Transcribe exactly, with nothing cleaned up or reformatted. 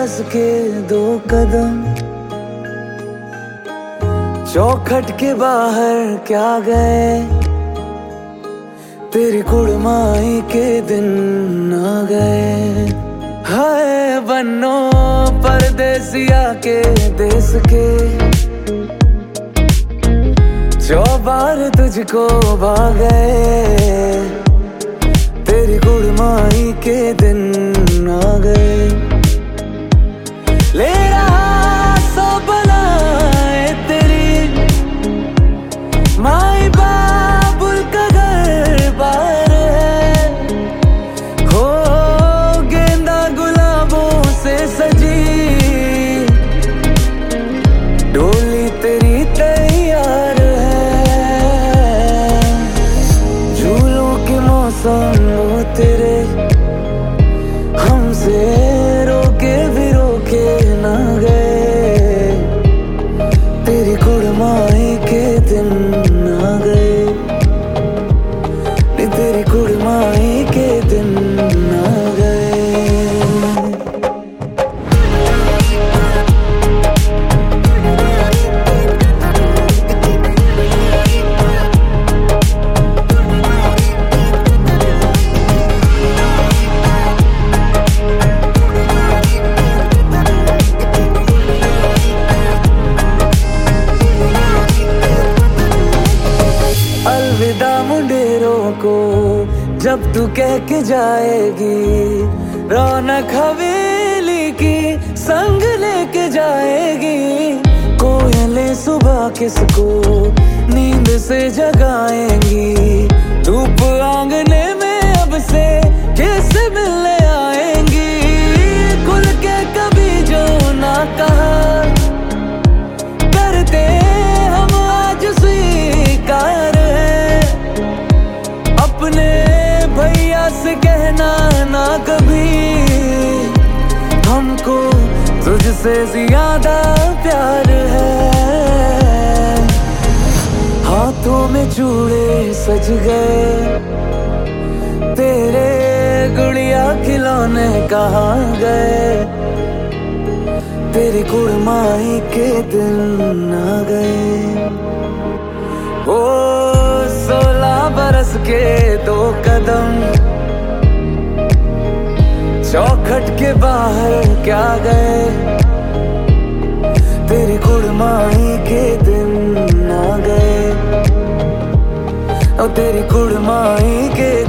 बरस के दो कदम चौखट के बाहर क्या गए, तेरी कुड़माई के दिन आ गए। हाय बन्नो परदेसिया के देश के, चौबार तुझको भागे, तेरी कुड़माई के दिन आ गए। ले रहा सो बनाए तेरी माई बाबुल का घर बार है, हो गेंदा गुलाबों से सजी डोली तेरी तैयार है। झूलों के मौसम वो तेरे हमसे रोके भी रोके ना गए, तेरी कुड़माई के दिन आ गए, तेरी कुड़माई के दिन आ गए। अलविदा मुंडेरों को जब तू कह के जाएगी, रौनक हवेली की संग लेके जाएगी। कोयलें सुबह किसको नींद से जगाएंगी, धूप आंगने में अब से किससे मिलने आएंगी। खुल के कभी जो ना कहा करते हम आज स्वीकार, अपने भैया से कहना ना कभी, हमको तुझसे ज्यादा प्यार है। हाथों में चूड़े सज गए, तेरे गुड़िया खिलौने कहाँ गए, तेरी कुड़माई के दिन आ गए। ओ सोलह बरस के दो कदम चौखट के बाहर क्या गए, तेरी कुड़माई के दिन आ गए, और तेरी कुड़माई के